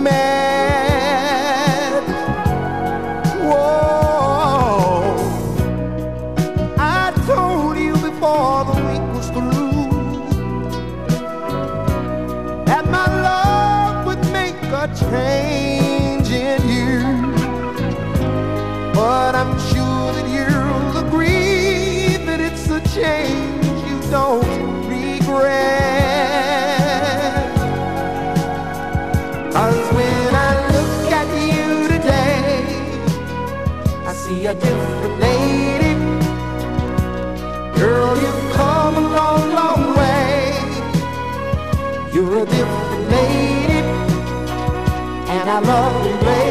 mad. Whoa, I told you before the week was through that my love would make a change in you, but I'm sure that you'll agree that it's a change you don't regret. 'Cause when I look at you today, I see a different lady. Girl, you've come a long, long way. You're a different lady, and I love the way